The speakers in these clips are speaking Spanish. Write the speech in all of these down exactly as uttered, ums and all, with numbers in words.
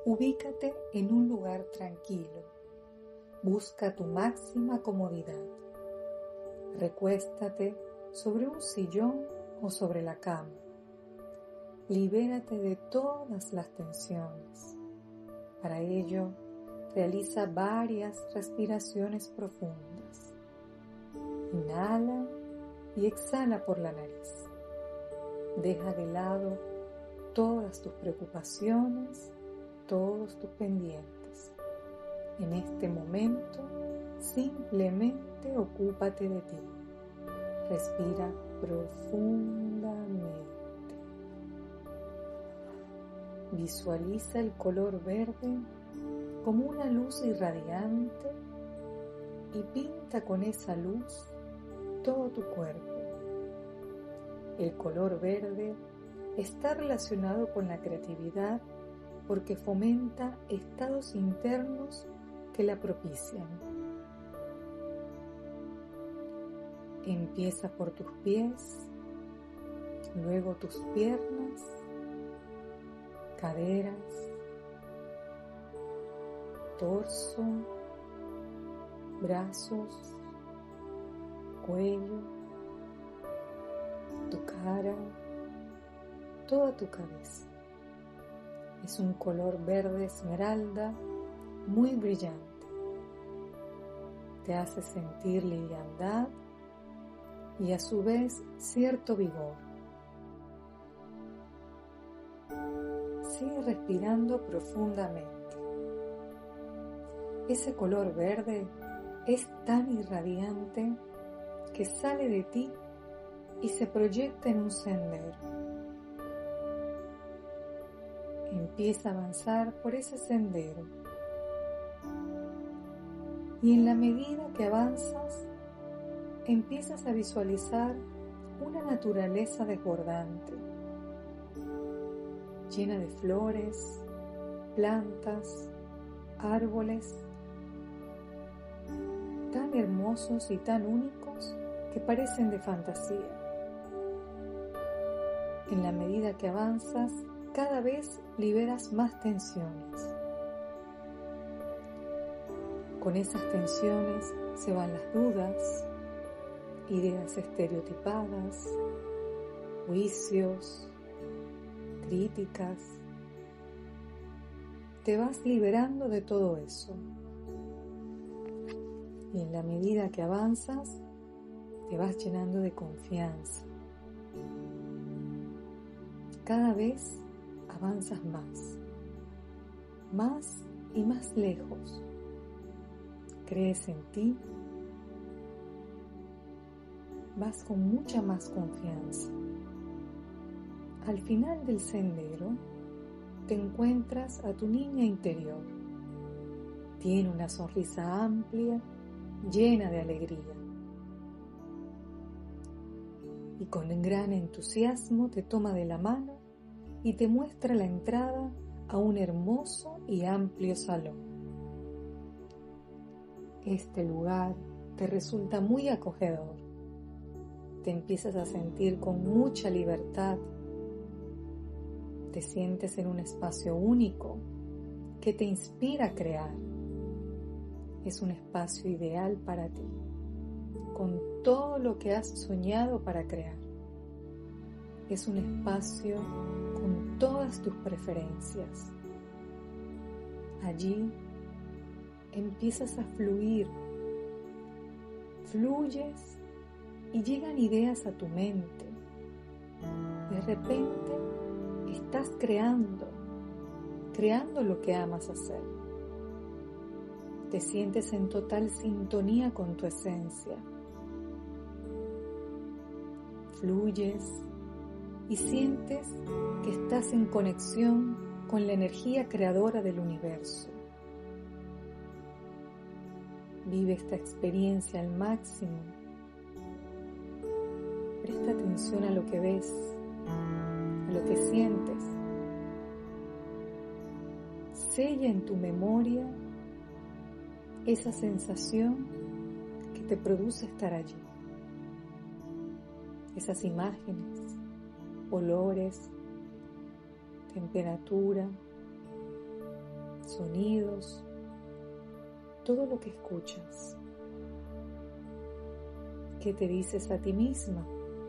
Ubícate en un lugar tranquilo. Busca tu máxima comodidad. Recuéstate sobre un sillón o sobre la cama. Libérate de todas las tensiones. Para ello, realiza varias respiraciones profundas. Inhala y exhala por la nariz. Deja de lado todas tus preocupaciones, todos tus pendientes. En este momento, simplemente ocúpate de ti. Respira profundamente. Visualiza el color verde como una luz irradiante y pinta con esa luz todo tu cuerpo. El color verde está relacionado con la creatividad porque fomenta estados internos que la propician. Empieza por tus pies, luego tus piernas, caderas, torso, brazos, cuello, tu cara, toda tu cabeza. Es un color verde esmeralda muy brillante. Te hace sentir liviandad y a su vez cierto vigor. Sigue respirando profundamente. Ese color verde es tan irradiante que sale de ti y se proyecta en un sendero. Empieza a avanzar por ese sendero y en la medida que avanzas empiezas a visualizar una naturaleza desbordante, llena de flores, plantas, árboles, tan hermosos y tan únicos que parecen de fantasía. En la medida que avanzas, cada vez liberas más tensiones. Con esas tensiones se van las dudas, ideas estereotipadas, juicios, críticas. Te vas liberando de todo eso. Y en la medida que avanzas, te vas llenando de confianza. Cada vez avanzas más, más y más lejos. Crees en ti, vas con mucha más confianza. Al final del sendero, te encuentras a tu niña interior. Tiene una sonrisa amplia, llena de alegría. Y con gran entusiasmo te toma de la mano y te muestra la entrada a un hermoso y amplio salón. Este lugar te resulta muy acogedor. Te empiezas a sentir con mucha libertad. Te sientes en un espacio único que te inspira a crear. Es un espacio ideal para ti, con todo lo que has soñado para crear. Es un espacio con todas tus preferencias. Allí empiezas a fluir, fluyes y llegan ideas a tu mente. De repente estás creando, creando lo que amas hacer. Te sientes en total sintonía con tu esencia. Fluyes y sientes que estás en conexión con la energía creadora del universo. Vive esta experiencia al máximo. Presta atención a lo que ves, a lo que sientes. Sella en tu memoria esa sensación que te produce estar allí. Esas imágenes, olores, temperatura, sonidos, todo lo que escuchas. ¿Qué te dices a ti misma?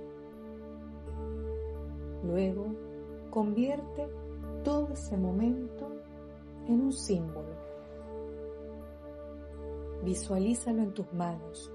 Luego, convierte todo ese momento en un símbolo. Visualízalo en tus manos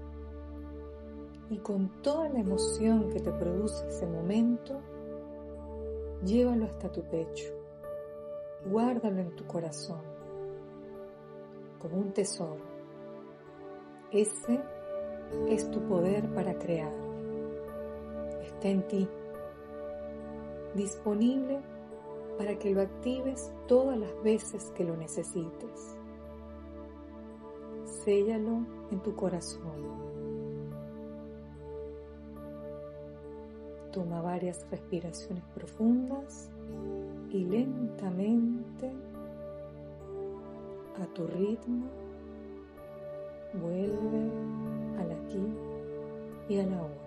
y con toda la emoción que te produce ese momento, llévalo hasta tu pecho. Guárdalo en tu corazón como un tesoro. Ese es tu poder para crear. Está en ti, disponible para que lo actives todas las veces que lo necesites. Séllalo en tu corazón. Toma varias respiraciones profundas y lentamente, a tu ritmo, vuelve al aquí y a la ahora.